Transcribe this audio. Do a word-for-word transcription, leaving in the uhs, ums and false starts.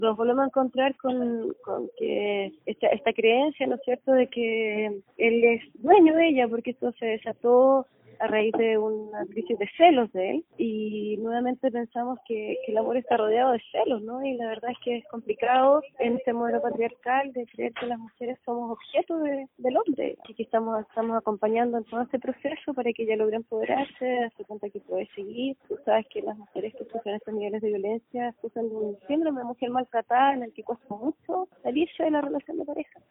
Nos volvemos a encontrar con, con que esta, esta creencia, ¿no es cierto?, de que él es dueño de ella, porque esto se desató a raíz de una crisis de celos de él, y nuevamente pensamos que, que el amor está rodeado de celos, ¿no? Y la verdad es que es complicado en este modelo patriarcal de creer que las mujeres somos objeto de, del hombre, y que estamos, estamos acompañando en todo este proceso para que ella logre empoderarse, darse cuenta que puede seguir. Tú sabes que las mujeres que sufren estos niveles de violencia sufren de un síndrome de mujer maltratada en el que cuesta mucho salirse de la relación de pareja.